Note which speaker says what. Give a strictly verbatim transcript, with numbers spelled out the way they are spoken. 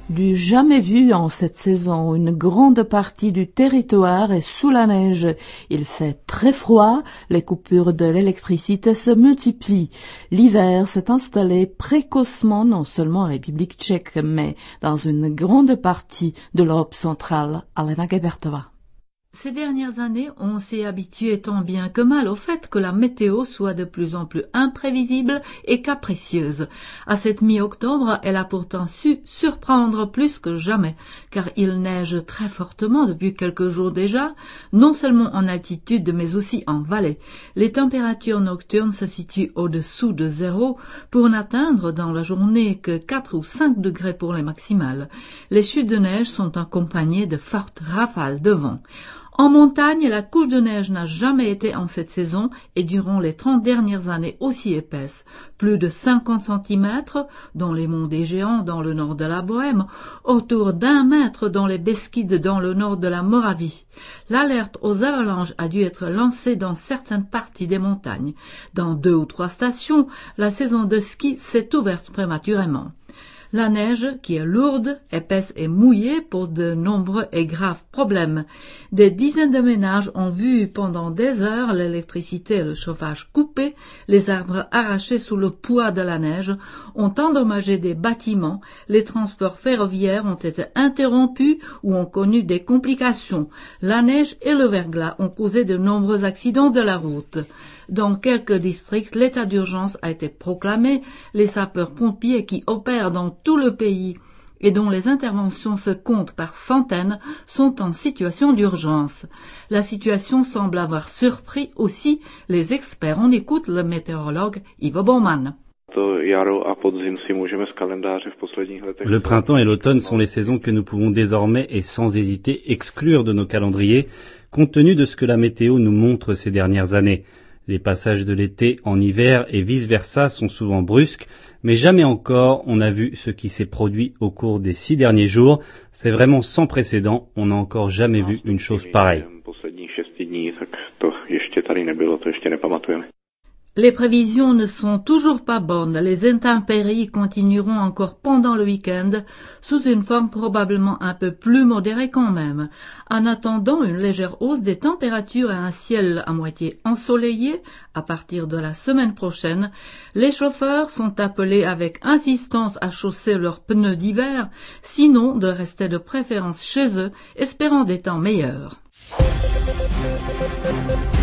Speaker 1: Du jamais vu en cette saison, une grande partie du territoire est sous la neige. Il fait très froid, les coupures de l'électricité se multiplient. L'hiver s'est installé précocement non seulement en République tchèque, mais dans une grande partie de l'Europe centrale. Alena Gebertova.
Speaker 2: Ces dernières années, on s'est habitué tant bien que mal au fait que la météo soit de plus en plus imprévisible et capricieuse. À cette mi-octobre, elle a pourtant su surprendre plus que jamais, car il neige très fortement depuis quelques jours déjà, non seulement en altitude mais aussi en vallée. Les températures nocturnes se situent au-dessous de zéro pour n'atteindre dans la journée que quatre ou cinq degrés pour les maximales. Les chutes de neige sont accompagnées de fortes rafales de vent. En montagne, la couche de neige n'a jamais été en cette saison et durant les trente dernières années aussi épaisse. Plus de cinquante centimètres dans les monts des Géants dans le nord de la Bohême, autour d'un mètre dans les Beskides dans le nord de la Moravie. L'alerte aux avalanches a dû être lancée dans certaines parties des montagnes. Dans deux ou trois stations, la saison de ski s'est ouverte prématurément. La neige, qui est lourde, épaisse et mouillée, pose de nombreux et graves problèmes. Des dizaines de ménages ont vu pendant des heures l'électricité et le chauffage coupés, les arbres arrachés sous le poids de la neige, ont endommagé des bâtiments, les transports ferroviaires ont été interrompus ou ont connu des complications. La neige et le verglas ont causé de nombreux accidents de la route. Dans quelques districts, l'état d'urgence a été proclamé. Les sapeurs-pompiers qui opèrent dans tout le pays et dont les interventions se comptent par centaines sont en situation d'urgence. La situation semble avoir surpris aussi les experts. On écoute le météorologue Ivo Baumann.
Speaker 3: Le printemps et l'automne sont les saisons que nous pouvons désormais et sans hésiter exclure de nos calendriers, compte tenu de ce que la météo nous montre ces dernières années. Les passages de l'été en hiver et vice-versa sont souvent brusques, mais jamais encore on n'a vu ce qui s'est produit au cours des six derniers jours. C'est vraiment sans précédent, on n'a encore jamais vu une chose pareille.
Speaker 2: Les prévisions ne sont toujours pas bonnes. Les intempéries continueront encore pendant le week-end, sous une forme probablement un peu plus modérée quand même. En attendant une légère hausse des températures et un ciel à moitié ensoleillé, à partir de la semaine prochaine, les chauffeurs sont appelés avec insistance à chausser leurs pneus d'hiver, sinon de rester de préférence chez eux, espérant des temps meilleurs.